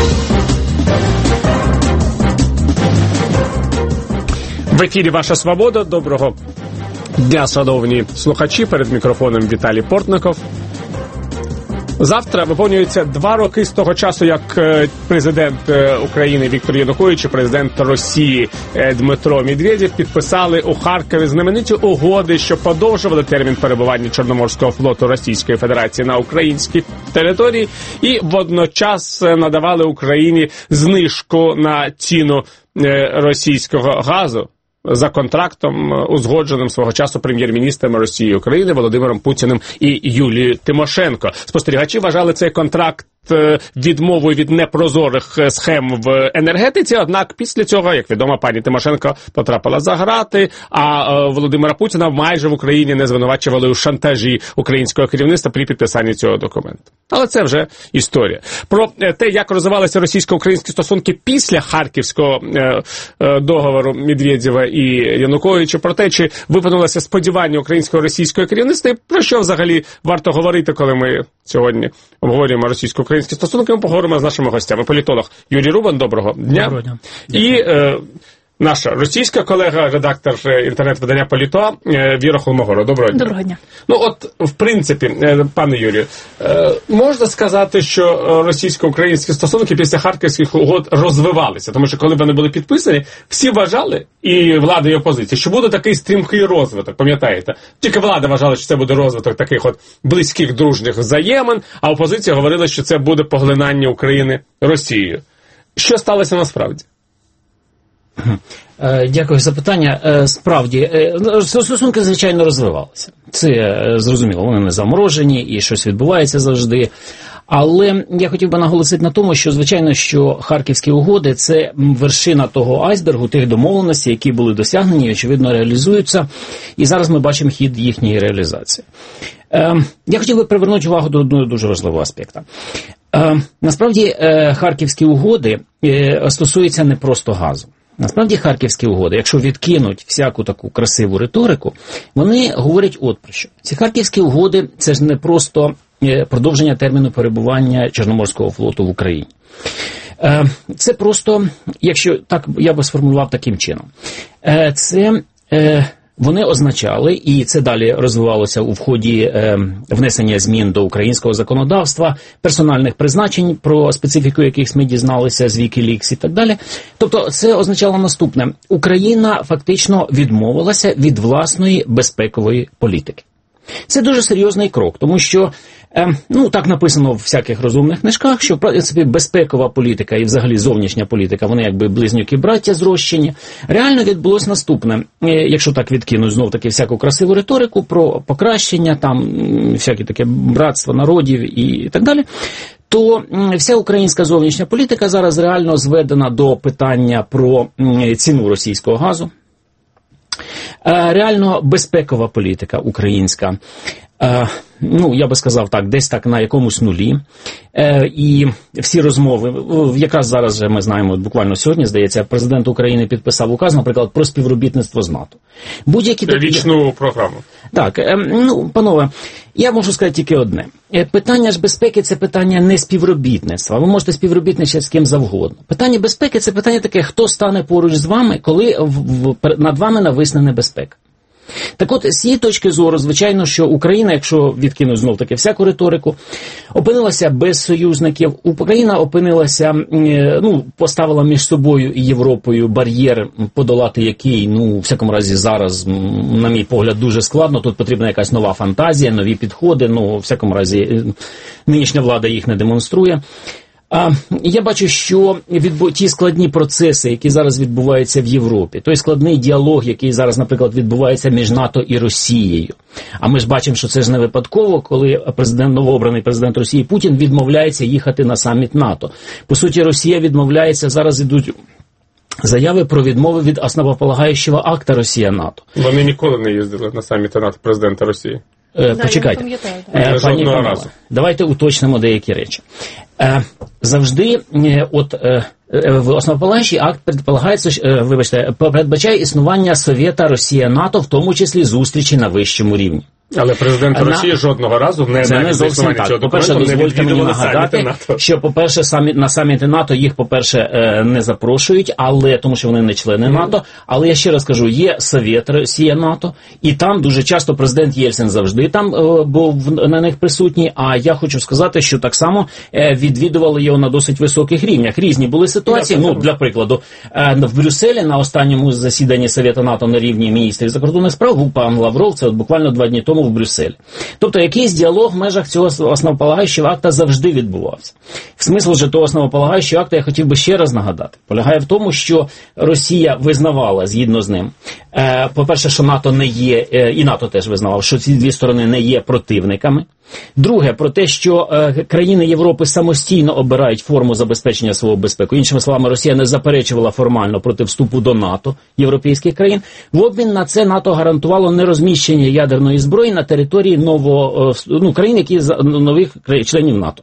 В ефірі «Ваша Свобода». Доброго дня, шановні слухачі. Перед мікрофоном Віталій Портников. Завтра виповнюється 2 роки з того часу, як президент України Віктор Янукович і президент Росії Дмитро Медведєв підписали у Харкові знамениті угоди, що подовжували термін перебування Чорноморського флоту Російської Федерації на українській території і водночас надавали Україні знижку на ціну російського газу за контрактом, узгодженим свого часу прем'єр-міністром Росії і України Володимиром Путіним і Юлією Тимошенко. Спостерігачі вважали цей контракт відмовою від непрозорих схем в енергетиці, однак після цього, як відомо, пані Тимошенко потрапила за грати, а Володимира Путіна майже в Україні не звинувачували у шантажі українського керівництва при підписанні цього документу. Але це вже історія. Про те, як розвивалися російсько-українські стосунки після Харківського договору Медведєва і Януковича, про те, чи виповнилося сподівання українського російського керівництва, і про що взагалі варто говорити, коли ми сьогодні обговорюємо російсько-українські стосунки, ми поговоримо з нашими гостями. Політолог Юрій Рубан, доброго дня. Доброго дня. І наша російська колега, редактор інтернет-видання «Політо» Віра Холмогорова. Доброго дня. Доброго дня. Ну от, в принципі, пане Юрію, можна сказати, що російсько-українські стосунки після Харківських угод розвивалися, тому що коли вони були підписані, всі вважали, і влада, і опозиція, що буде такий стрімкий розвиток, пам'ятаєте? Тільки влада вважала, що це буде розвиток таких от близьких дружніх взаємин, а опозиція говорила, що це буде поглинання України Росією. Що сталося насправді? Дякую за питання. Справді, стосунки, звичайно, розвивалися. Це зрозуміло, вони не заморожені і щось відбувається завжди. Але я хотів би наголосити на тому, що, звичайно, що Харківські угоди – це вершина того айсбергу, тих домовленостей, які були досягнені і, очевидно, реалізуються. І зараз ми бачимо хід їхньої реалізації. Я хотів би привернути увагу до одного дуже важливого аспекту. Насправді, Харківські угоди стосуються не просто газу. Насправді, Харківські угоди, якщо відкинуть всяку таку красиву риторику, вони говорять от про що. Ці Харківські угоди – це ж не просто продовження терміну перебування Чорноморського флоту в Україні. Це просто, якщо так, я би сформулював таким чином. Це вони означали, і це далі розвивалося у вході внесення змін до українського законодавства, персональних призначень, про специфіку яких ми дізналися з WikiLeaks і так далі. Тобто це означало наступне. Україна фактично відмовилася від власної безпекової політики. Це дуже серйозний крок, тому що, так написано в всяких розумних книжках, що, в принципі, безпекова політика і взагалі зовнішня політика, вони якби близнюки-браття зрощені. Реально відбулось наступне, якщо так відкинуть знов-таки всяку красиву риторику про покращення, там, всякі таке братство народів і так далі, то вся українська зовнішня політика зараз реально зведена до питання про ціну російського газу. Реально безпекова політика українська, я би сказав так, десь так на якомусь нулі. І всі розмови, якраз зараз ми знаємо, буквально сьогодні, здається, президент України підписав указ, наприклад, про співробітництво з НАТО. Річну програму. Так, панове, я можу сказати тільки одне. Питання ж безпеки – це питання не співробітництва. Ви можете співробітничати з ким завгодно. Питання безпеки – це питання таке, хто стане поруч з вами, коли над вами нависне небезпека. Так от, з цієї точки зору, звичайно, що Україна, якщо відкинуть знов-таки всяку риторику, опинилася без союзників. Україна опинилася, поставила між собою і Європою бар'єр, подолати який, в всякому разі, зараз, на мій погляд, дуже складно. Тут потрібна якась нова фантазія, нові підходи, в всякому разі, нинішня влада їх не демонструє. Я бачу, що ті складні процеси, які зараз відбуваються в Європі, той складний діалог, який зараз, наприклад, відбувається між НАТО і Росією. А ми ж бачимо, що це ж не випадково, коли новообраний президент Росії Путін відмовляється їхати на саміт НАТО. По суті, Росія відмовляється, зараз ідуть заяви про відмови від основополагаючого акта Росія-НАТО. Вони ніколи не їздили на саміти НАТО президента Росії. Почекайте, пані Панове, давайте уточнимо деякі речі. Завжди, в основополагаючий акт передбачає існування Совєта Росія-НАТО, в тому числі зустрічі на вищому рівні. Але президент Росії жодного разу не зовсім так. По-перше, дозвольте мені нагадати, що, по-перше, на саміти НАТО їх, по-перше, не запрошують, але тому що вони не члени НАТО. Але я ще раз кажу, є Совєт Росія-НАТО, і там дуже часто президент Єльцин завжди там був на них присутній. А я хочу сказати, що так само відвідували його на досить високих рівнях. Різні були ситуації. Ну, для прикладу, в Брюсселі на останньому засіданні Совєту НАТО на рівні міністрів закордонних справ був пан Лавров, це от буквально 2 дні тому в Брюсселі. Тобто якийсь діалог в межах цього основополагаючого акта завжди відбувався. Смисл же того основополагаючого акта я хотів би ще раз нагадати. Полягає в тому, що Росія визнавала згідно з ним, по-перше, що НАТО не є, і НАТО теж визнавав, що ці дві сторони не є противниками. Друге, про те, що країни Європи самостійно обирають форму забезпечення свого безпеки. Іншими словами, Росія не заперечувала формально проти вступу до НАТО європейських країн. В обмін на це НАТО гарантувало нерозміщення ядерної зброї на території країн, які нових членів НАТО.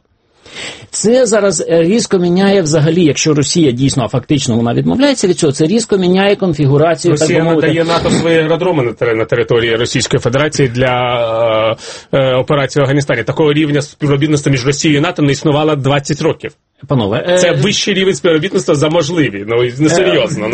Це зараз різко міняє взагалі, якщо Росія дійсно, а фактично вона відмовляється від цього, це різко міняє конфігурацію. Росія надає НАТО свої аеродроми на території Російської Федерації для операції в Афганістані. Такого рівня співробітництва між Росією і НАТО не існувало 20 років. Панове, це вищий рівень співробітництва за можливі. Ну, несерйозно.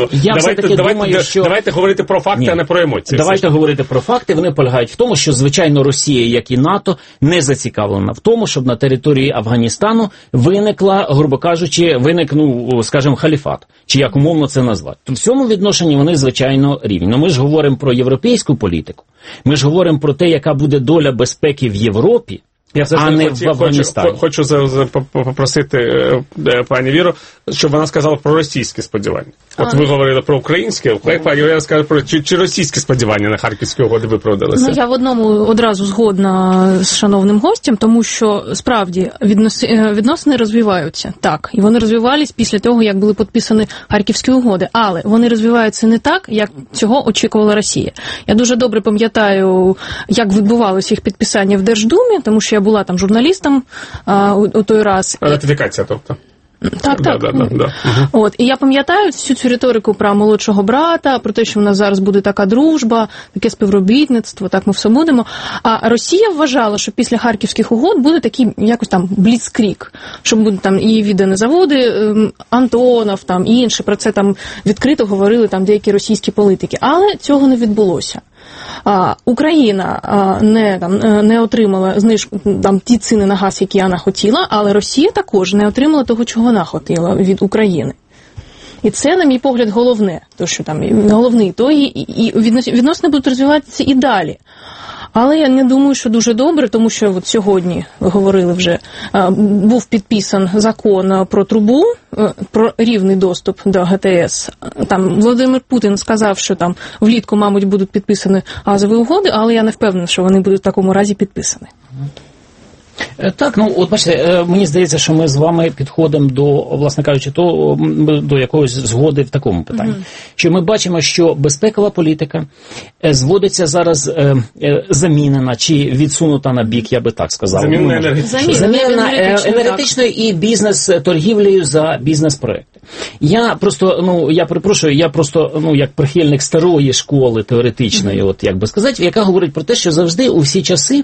Давайте говорити про факти, а не про емоції. Давайте говорити про факти. Вони полягають в тому, що, звичайно, Росія, як і НАТО, не зацікавлена в тому, щоб на території Афганістану грубо кажучи, скажімо, халіфат. Чи як умовно це назвати. То в цьому відношенні вони, звичайно, рівні. Но ми ж говоримо про європейську політику. Ми ж говоримо про те, яка буде доля безпеки в Європі, а не в Афганістані. Хочу попросити пані Віру, щоб вона сказала про російські сподівання. От ви говорили про українське, пані Віра скаже про чи російські сподівання на Харківські угоди виправдалися. Ну, я в одному одразу згодна з шановним гостем, тому що, справді, відносини розвиваються. Так, і вони розвивались після того, як були підписані Харківські угоди. Але вони розвиваються не так, як цього очікувала Росія. Я дуже добре пам'ятаю, як відбувалося їх підписання в Держдумі, тому що я була там журналістом у той раз. Ратифікація, тобто. Так. Да. От, і я пам'ятаю всю цю риторику про молодшого брата, про те, що в нас зараз буде така дружба, таке співробітництво, так ми все будемо. А Росія вважала, що після Харківських угод буде такий якось там бліцкриг, що будуть там і віддані заводи, Антонов, там і інші, про це там відкрито говорили там деякі російські політики. Але цього не відбулося. Україна не отримала ті ціни на газ, які вона хотіла, але Росія також не отримала того, чого вона хотіла від України. І це, на мій погляд, головне, то що там головний, то і відносини будуть розвиватися і далі. Але я не думаю, що дуже добре, тому що от сьогодні, ви говорили вже, був підписан закон про трубу, про рівний доступ до ГТС. Там Володимир Путін сказав, що там влітку, мабуть, будуть підписані газові угоди, але я не впевнена, що вони будуть в такому разі підписані. Так, от бачите, мені здається, що ми з вами підходимо до, власне кажучи, до якоїсь згоди в такому питанні. Що ми бачимо, що безпекова політика зводиться зараз замінена чи відсунута на бік, я би так сказав. Замінена енергетичною і бізнес-торгівлею за бізнес-проекти. Я перепрошую, як прихильник старої школи теоретичної, от як би сказати, яка говорить про те, що завжди у всі часи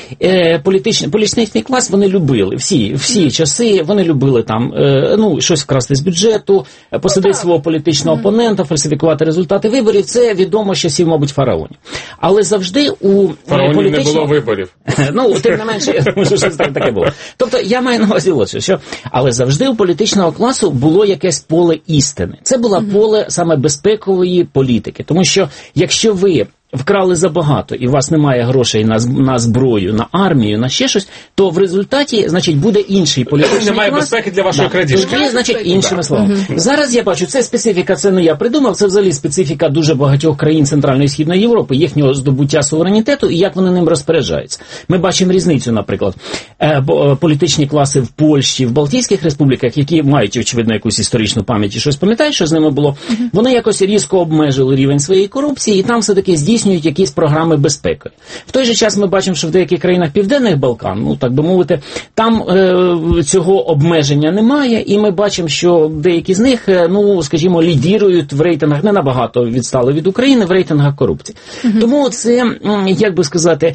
політичний клас вони любили, всі часи вони любили там, щось вкрасти з бюджету, посадити свого політичного опонента, фальсифікувати результати виборів. Це відомо з часів, мабуть, фараонів. Але завжди у фараонів не було виборів. Тим не менше, може, щось таке було. Тобто, я маю на увазі, що але завжди у політичного класу було якесь поле істини. Це було поле саме безпекової політики. Тому що, якщо ви вкрали забагато і у вас немає грошей на зброю, на армію, на ще щось, то в результаті, значить, буде інший політичний клас. Немає безпеки для вашої крадіжки. Тоді, значить, іншими словами. Зараз я бачу, це специфіка, це не я придумав, це взагалі специфіка дуже багатьох країн Центральної і Східної Європи, їхнього здобуття суверенітету і як вони ним розпоряджаються. Ми бачимо різницю, наприклад, політичні класи в Польщі, в Балтійських республіках, які мають, очевидно, якусь історичну пам'ять і щось пам'ятають, що з ними було, вони якось різко обмежили рівень своєї корупції, і там все-таки здійснюється здійснюють якісь програми безпеки. В той же час ми бачимо, що в деяких країнах Південних Балкан, ну так би мовити, там цього обмеження немає, і ми бачимо, що деякі з них, ну, скажімо, лідірують в рейтингах, не набагато відстали від України, в рейтингах корупції. Тому це, як би сказати,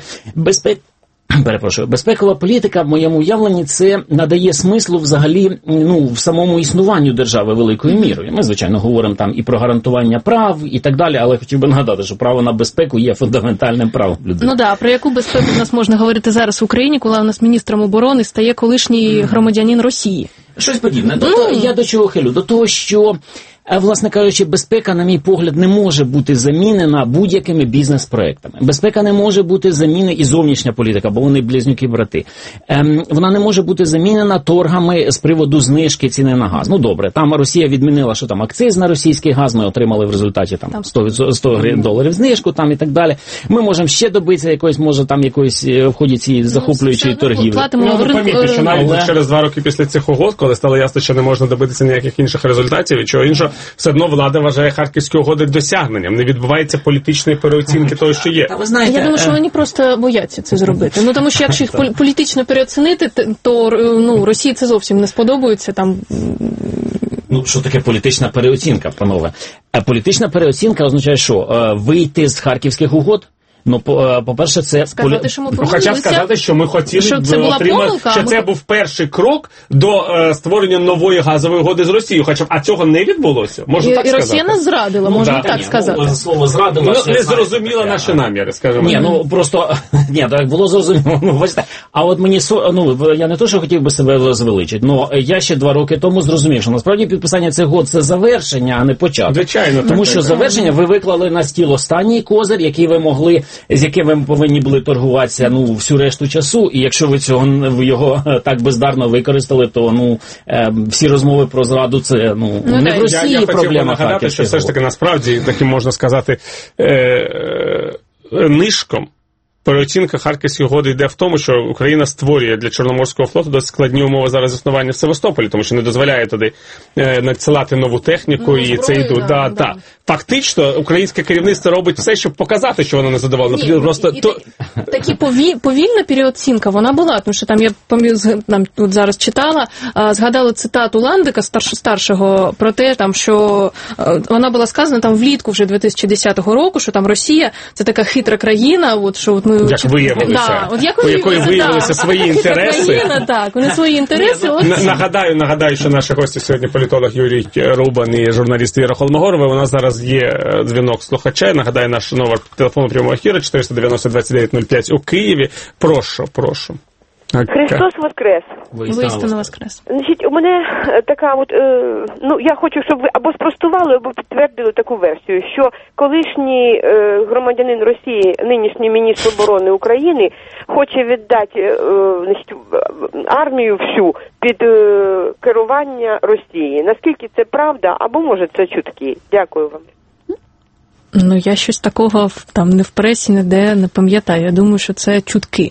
безпекова політика, в моєму уявленні, це надає смислу взагалі, ну, в самому існуванню держави великою мірою. Ми, звичайно, говоримо там і про гарантування прав, і так далі, але хотів би нагадати, що право на безпеку є фундаментальним правом людини. Ну да, про яку безпеку в нас можна говорити зараз в Україні, коли у нас міністром оборони стає колишній громадянин Росії? Щось подібне. Я до чого хилю? До того, що, власне кажучи, безпека, на мій погляд, не може бути замінена будь-якими бізнес-проектами. Безпека не може бути замінена і зовнішня політика, бо вони близнюки-брати. Вона не може бути замінена торгами з приводу знижки ціни на газ. Ну, добре, там Росія відмінила, що там акциз на російський газ, ми отримали в результаті там $100 знижку там і так далі. Ми можемо ще добитися якоїсь, може, там якоїсь в ході цієї захоплюючої торгівлі. Помітьте, що навіть через 2 роки після цих угод, коли стало ясно, що не можна добитися ніяких інших результатів, і чого іншого, все одно влада вважає Харківські угоди досягненням. Не відбувається політичної переоцінки того, що є. Та ви знаєте, я думаю, що вони просто бояться це зробити. Ну, тому що якщо їх політично переоцінити, то, ну, Росії це зовсім не сподобається. Там... Ну, що таке політична переоцінка, панове? Політична переоцінка означає, що вийти з Харківських угод. Ну, по-перше, це... Сказати, що ми Хоча сказати, що ми хотіли що це була помилка, що це був перший крок до створення нової газової угоди з Росією. Хоча, а цього не відбулося? Можна так сказати? І Росія нас зрадила, можна так сказати. Ну, слово зрадила... Ну, не зрозуміла наші наміри, скажімо. Ні, ну, просто... Ні, так було зрозуміло. Ну, бачите, а от мені... Ну, я не то, що хотів би себе звеличити, але я ще 2 роки тому зрозумів, що насправді підписання цих угод – це завершення, а не початок. Звичайно. Тому що завершення ви виклали на стіл останній козир, який ви могли... з яким ви повинні були торгуватися, ну, всю решту часу, і якщо ви його так бездарно використали, то, ну, всі розмови про зраду, це, ну, не в Росії я проблема. Я хотів нагадати, що все ж таки насправді, таким можна сказати, нишком переоцінка Харківської угоди йде в тому, що Україна створює для Чорноморського флоту досить складні умови зараз існування в Севастополі, тому що не дозволяє туди надсилати нову техніку, і це йдуть. Да. Фактично, українське керівництво робить все, щоб показати, що воно не задоволено. Такі повільна переоцінка, вона була, тому що там я тут зараз читала, згадала цитату Ландика, старшого, про те, там, що вона була сказана там влітку вже 2010 року, що там Росія – це така хитра країна, от, що от ми... Як виявилося, у якої виявилися свої інтереси. Країна, так, вони свої інтереси. Нагадаю, що наші гості сьогодні політолог Юрій Рубан і журналіст Віра Холмогорова. У нас зараз є дзвінок слухача. Нагадаю, наш номер телефону прямого ефіру 490-2905 у Києві. Прошу. Христос воскрес! Воістину воскрес. Значить, у мене така от, ну, я хочу, щоб ви або спростували, або підтвердили таку версію, що колишній громадянин Росії, нинішній міністр оборони України, хоче віддати, значить, армію всю під керування Росії. Наскільки це правда, або, може, це чутки? Дякую вам. Ну, я щось такого там не в пресі, ніде не пам'ятаю. Я думаю, що це чутки.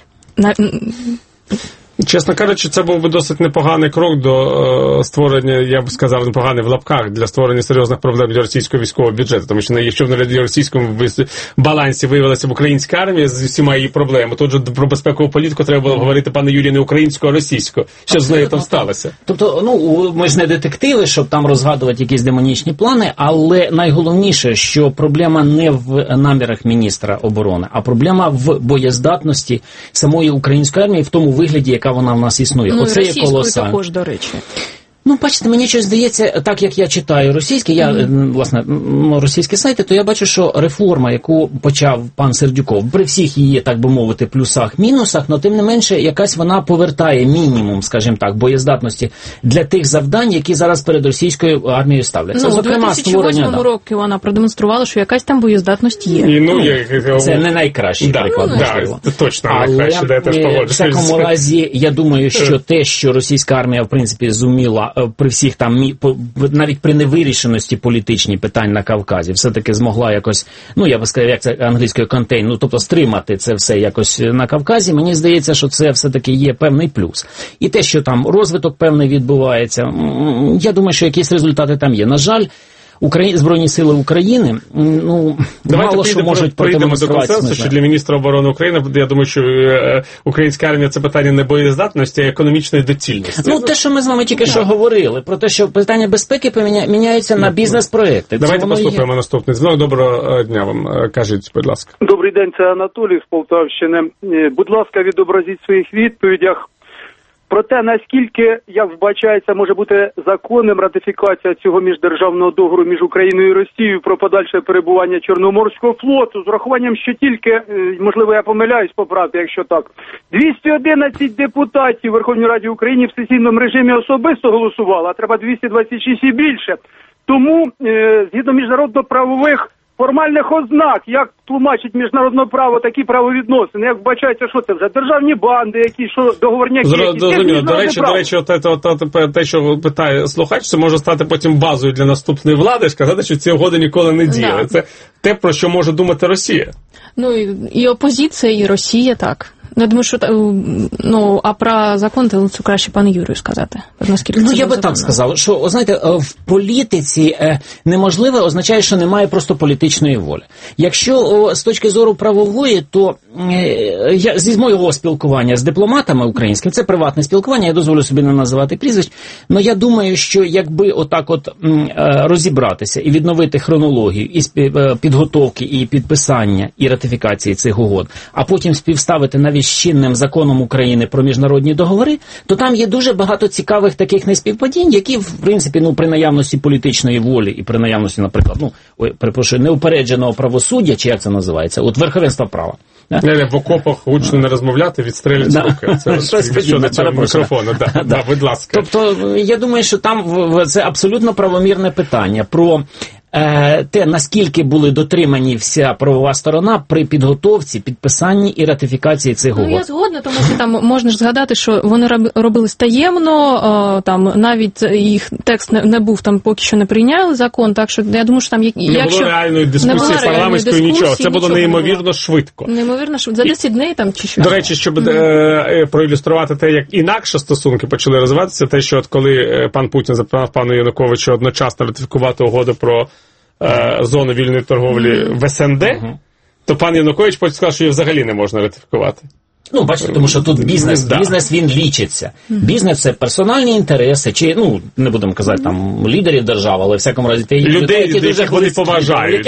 Чесно кажучи, це був би досить непоганий крок до створення, я б сказав, непоганий в лапках, для створення серйозних проблем для російського військового бюджету. Тому що якщо в російському балансі виявилася б українська армія з всіма її проблемами, тут же про безпекову політику треба було говорити, пане Юрію, не українську, а російську. Що з нею там сталося? Тобто, ну, ми ж не детективи, щоб там розгадувати якісь демонічні плани, але найголовніше, що проблема не в намірах міністра оборони, а проблема в боєздатності самої української армії в тому вигляді, яка вона в нас існує. Ну, оце є колосально. Також, до речі. Ну, бачите, мені щось здається, так як я читаю російські, власне, російські сайти, то я бачу, що реформа, яку почав пан Сердюков, при всіх її, так би мовити, плюсах, мінусах, но тим не менше, якась вона повертає мінімум, скажімо так, боєздатності для тих завдань, які зараз перед російською армією ставляться. Ну, зокрема, у 2008 році вона продемонструвала, що якась там боєздатність є. Це не найкращий приклад, можливо. Точно найкращий, де я теж погоджуюсь. В такому разі, я думаю, що те, що російська армія, в принципі, зуміла при всіх там, навіть при невирішеності політичні питань на Кавказі, все-таки змогла якось, ну, я би сказав, як це англійською контейн, ну, тобто стримати це все якось на Кавказі, мені здається, що це все-таки є певний плюс. І те, що там розвиток певний відбувається, я думаю, що якісь результати там є. На жаль, Збройні сили України, ну, мало що можуть продемонструвати. Давайте прийдемо до консенсусу, що для міністра оборони України, я думаю, що українська армія – це питання не боєздатності, а економічної доцільності. Ну, те, що ми з вами тільки що говорили, про те, що питання безпеки міняються на бізнес-проекти. Давайте послухаємо наступний дзвінок. Доброго дня вам. Кажіть, будь ласка. Добрий день, це Анатолій з Полтавщини. Будь ласка, відобразіть в своїх відповідях про те, наскільки, як вбачається, може бути законним ратифікація цього міждержавного договору між Україною і Росією про подальше перебування Чорноморського флоту, з урахуванням, що тільки, можливо, я помиляюсь, поправте, якщо так, 211 депутатів в Верховній Раді України в сесійному режимі особисто голосували, а треба 226 і більше. Тому, згідно міжнародно-правових формальних ознак, як тлумачить міжнародне право такі правовідносини, як вбачається, що це вже державні банди, які, що договорняки. До речі, те, що питає слухач, це може стати потім базою для наступної влади, сказати, що ці угоди ніколи не діяли. Да. Це те, про що може думати Росія. Ну, і опозиція, і Росія, так. Я думаю, що, ну, а про закон це краще пану Юрію сказати. Наскільки ну, я би так сказав, що, знаєте, в політиці неможливе означає, що немає просто політичної волі. Якщо з точки зору правової, то з моєго спілкування з дипломатами українськими, це приватне спілкування, я дозволю собі не називати прізвищ, але я думаю, що якби отак от розібратися і відновити хронологію і підготовки, і підписання, і ратифікації цих угод, а потім співставити навіть з чинним законом України про міжнародні договори, то там є дуже багато цікавих таких неспівпадінь, які, в принципі, ну, при наявності політичної волі і при наявності, наприклад, неупередженого правосуддя, чи як це називається, от верховенства права. В окопах гучно не розмовляти, відстрілюють руки. Це щодо цього мікрофону. Будь ласка. Тобто, я думаю, що там це абсолютно правомірне питання про те, наскільки були дотримані вся правова сторона при підготовці, підписанні і ратифікації цих угод. Ну, я згодна, тому що там можна ж згадати, що вони робились таємно, там навіть їх текст не був, там поки що не прийняли закон, так що я думаю, що там не було реальної дискусії парламентської, нічого. Це було неймовірно швидко. Неймовірно швидко. За 10 днів там чи що. До речі, щоб проілюструвати те, як інакше стосунки почали розвиватися, те, що от коли пан Путін запропонував пану Януковичу одночасно ратифікувати угоду про зону вільної торговлі в СНД, то пан Янукович потім сказав, що її взагалі не можна ратифікувати. Ну, бачите, тому що тут бізнес він лічиться. Бізнес – це персональні інтереси, чи, ну, не будемо казати, там, лідерів держави, але в всякому разі, людей, яких вони поважають.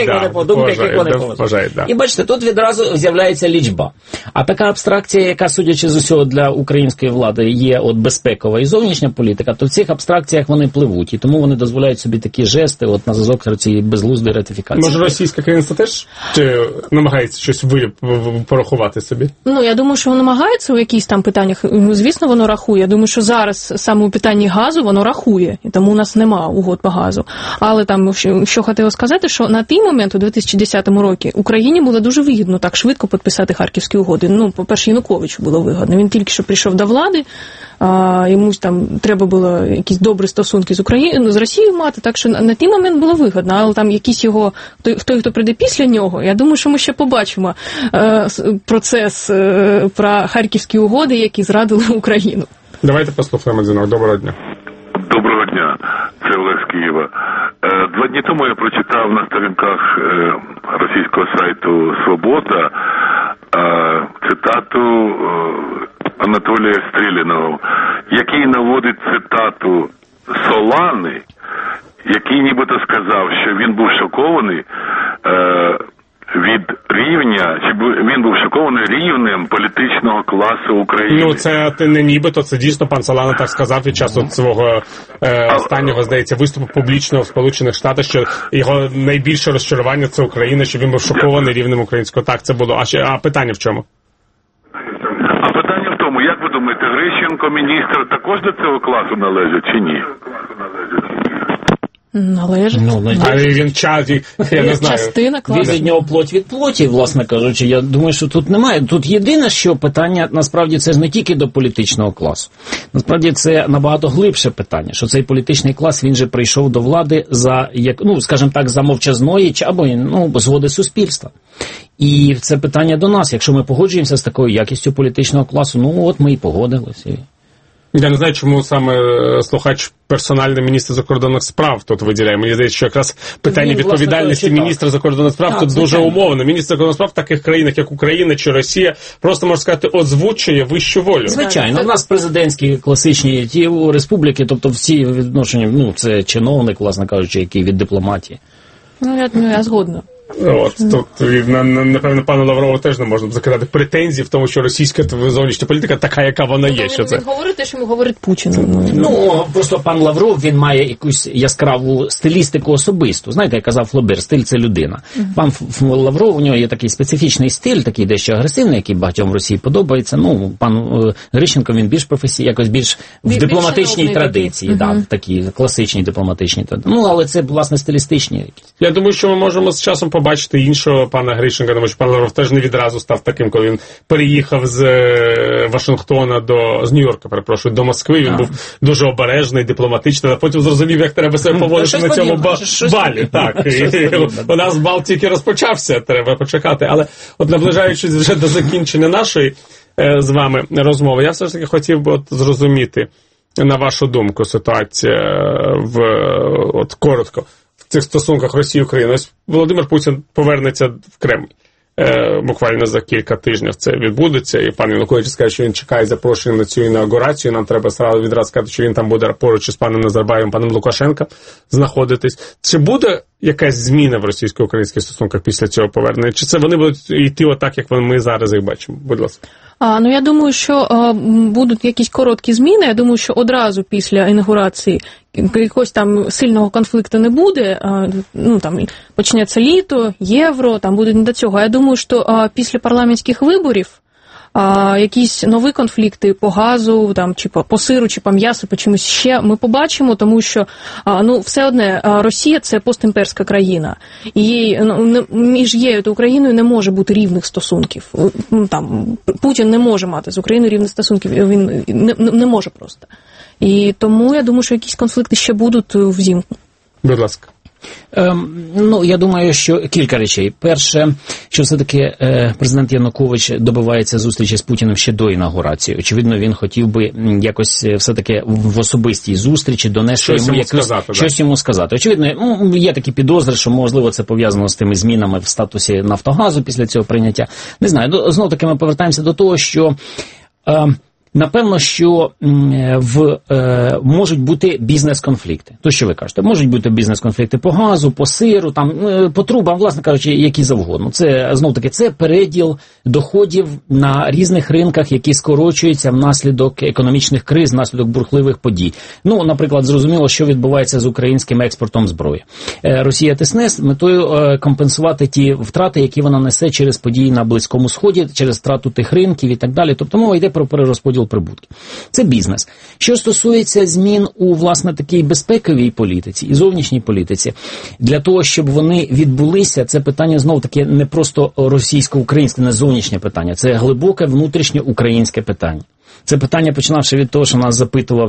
І бачите, тут відразу з'являється лічба. А така абстракція, яка, судячи з усього, для української влади є от безпекова і зовнішня політика, то в цих абстракціях вони пливуть, і тому вони дозволяють собі такі жести, от на зв'язок цієї безглуздої ратифікації. Може, російське керівництво теж намагається щось порахувати собі? Ну, я думаю, що намагається у якихось там питаннях, звісно, воно рахує. Я думаю, що зараз саме у питанні газу воно рахує, і тому у нас нема угод по газу. Але там, що хотіла сказати, що на той момент, у 2010 році, Україні було дуже вигідно так швидко підписати Харківські угоди. Ну, по-перше, Януковичу було вигідно. Він тільки що прийшов до влади, йому там треба було якісь добрі стосунки з Росією мати, так що на той момент було вигідно. Але там якийсь його, хто прийде після нього, я думаю, що ми ще побачимо процес про Харківські угоди, які зрадили Україну. Давайте послухаємо дзвінок. Доброго дня. Доброго дня. Це Олег з Києва. 2 дні тому я прочитав на сторінках російського сайту «Свобода» цитату Анатолія Стріліного, який наводить цитату Солани, який нібито сказав, що він був шокований від рівня, чи він був шокований рівнем політичного класу України. Ну, це не нібито, це дійсно пан Солана так сказав під час свого останнього, здається, виступу публічного в Сполучених Штатах, що його найбільше розчарування – це Україна, що він був шокований рівнем українського. Так, це було. А питання в чому? А питання в тому, як ви думаєте, Грищенко, міністр, також до цього класу належить чи ні? Належить. Але він я не знаю. Частина класу. Він від нього плоть від плоті, власне кажучи. Я думаю, що тут немає. Тут єдине, що питання, насправді, це ж не тільки до політичного класу. Насправді, це набагато глибше питання, що цей політичний клас, він же прийшов до влади за, скажімо так, за мовчазної, або згоди суспільства. І це питання до нас. Якщо ми погоджуємося з такою якістю політичного класу, от ми і погодилися. Я не знаю, чому саме слухач персональний міністр закордонних справ тут виділяє. Мені здається, що якраз питання відповідальності міністра закордонних справ тут дуже умовно. Міністр закордонних справ в таких країнах, як Україна чи Росія, просто, можна сказати, озвучує вищу волю. Звичайно, у нас президентські класичні ті республіки, тобто всі відношення, це чиновник, власне кажучи, який від дипломатії. Я згодна. Тут, напевно, пану Лаврову теж не можна закидати претензії в тому, що російська зовнішня політика така, яка вона є. Що це? Він говорить те, що йому говорить Путін. Просто пан Лавров, він має якусь яскраву стилістику особисту. Знаєте, як казав Флобер, стиль – це людина. Пан Лавров, у нього є такий специфічний стиль, такий дещо агресивний, який багатьом в Росії подобається. Пан Грищенко, він більш професійний, якось більш в дипломатичній традиції, в такій класичній дипломатичній традиції. Але це, власне, стилістичні якісь. Я думаю, що ми можемо з часом побачити іншого пана Грищенка, тому що пан Лавров теж не відразу став таким, коли він переїхав з Вашингтона з Нью-Йорка, перепрошую, до Москви. Він був дуже обережний, дипломатичний, а потім зрозумів, як треба себе поводити на цьому балі. Так, у нас бал тільки розпочався, треба почекати. Але от наближаючись вже до закінчення нашої з вами розмови, я все ж таки хотів би зрозуміти, на вашу думку, ситуація коротко, в цих стосунках Росії-України. Ось Володимир Путін повернеться в Кремль. Буквально за кілька тижнів це відбудеться, і пан Янукович скаже, що він чекає запрошення на цю інаугурацію. Нам треба відразу сказати, що він там буде поруч із паном Назарбаєвим, паном Лукашенком знаходитись. Чи буде якась зміна в російсько-українських стосунках після цього повернення? Чи це вони будуть йти отак, як ми зараз їх бачимо? Будь ласка. Я думаю, що будуть якісь короткі зміни. Я думаю, що одразу після інаугурації якогось там сильного конфлікту не буде. Там почнеться літо, євро, там буде не до цього. Я думаю, що після парламентських виборів якісь нові конфлікти по газу, чи по сиру, чи по м'ясу, по чомусь ще ми побачимо, тому що все одне Росія – це постімперська країна. І між ЄЮ та Україною не може бути рівних стосунків. Путін не може мати з Україною рівних стосунків, він не може просто. І тому я думаю, що якісь конфлікти ще будуть взимку. Будь ласка. Я думаю, що кілька речей. Перше, що все-таки президент Янукович добивається зустрічі з Путіним ще до інаугурації. Очевидно, він хотів би якось все-таки в особистій зустрічі донести щось йому сказати. Очевидно, є такі підозри, що, можливо, це пов'язано з тими змінами в статусі Нафтогазу після цього прийняття. Не знаю, знов-таки ми повертаємося до того, що... Напевно, що можуть бути бізнес-конфлікти. То, що ви кажете, можуть бути бізнес-конфлікти по газу, по сиру, по трубам, власне кажучи, які завгодно. Це, знов-таки, це переділ доходів на різних ринках, які скорочуються внаслідок економічних криз, внаслідок бурхливих подій. Наприклад, зрозуміло, що відбувається з українським експортом зброї. Росія тисне з метою компенсувати ті втрати, які вона несе через події на Близькому Сході, через втрату тих ринків і так далі. Тобто мова йде про перерозподіл прибутків. Це бізнес. Що стосується змін у, власне, такій безпековій політиці і зовнішній політиці, для того, щоб вони відбулися, це питання, знов-таки, не просто російсько-українське, не зовнішнє питання, це глибоке внутрішньоукраїнське питання. Це питання, починавши від того, що нас запитував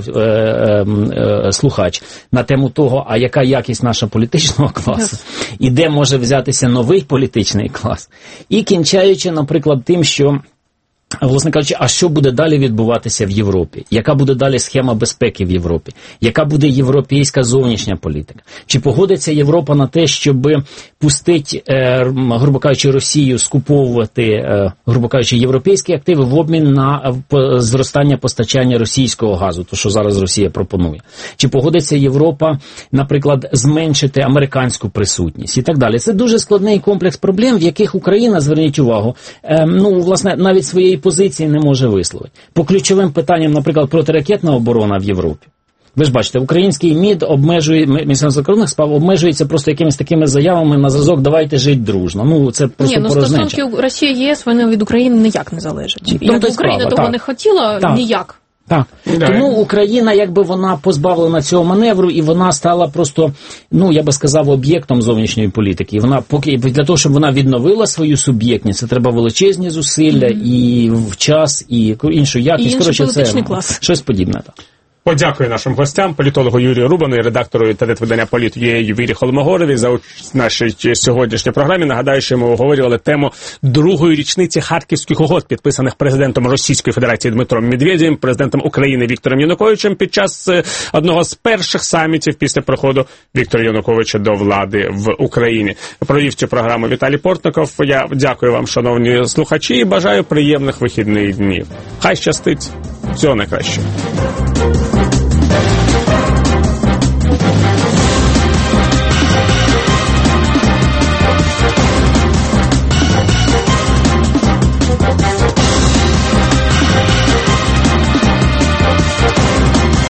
слухач на тему того, а яка якість нашого політичного класу, і де може взятися новий політичний клас, і кінчаючи, наприклад, тим, що власне кажучи, а що буде далі відбуватися в Європі? Яка буде далі схема безпеки в Європі? Яка буде європейська зовнішня політика? Чи погодиться Європа на те, щоб пустити, грубо кажучи, Росію скуповувати, грубо кажучи, європейські активи в обмін на зростання постачання російського газу, то, що зараз Росія пропонує? Чи погодиться Європа, наприклад, зменшити американську присутність і так далі? Це дуже складний комплекс проблем, в яких Україна, зверніть увагу, власне, навіть своєї позиції не може висловити. По ключовим питанням, наприклад, протиракетна оборона в Європі. Ви ж бачите, український МІД Міністерство закордонних справ обмежується просто якимись такими заявами на зразок «давайте жити дружно». Це просто порожнеча. Стосунки Росії і єС, вони від України ніяк не залежать. Якби Україна того не хотіла, ніяк. Так. Тому Україна, якби вона позбавлена цього маневру, і вона стала просто, я би сказав, об'єктом зовнішньої політики. Вона для того, щоб вона відновила свою суб'єктність, це треба величезні зусилля і в час, і іншу якість. І інший політичний клас. Щось подібне. Так. Подякую нашим гостям, політологу Юрію Рубану і редактору інтернет-видання «Політ.ua» Вірі Холмогоровій за участь в нашій сьогоднішній програмі. Нагадаю, що ми обговорювали тему другої річниці Харківських угод, підписаних президентом Російської Федерації Дмитром Медведєвим, президентом України Віктором Януковичем під час одного з перших самітів після приходу Віктора Януковича до влади в Україні. Провів цю програму Віталій Портников. Я дякую вам, шановні слухачі, і бажаю приємних вихідних днів. Хай щастить. Всього найкращого.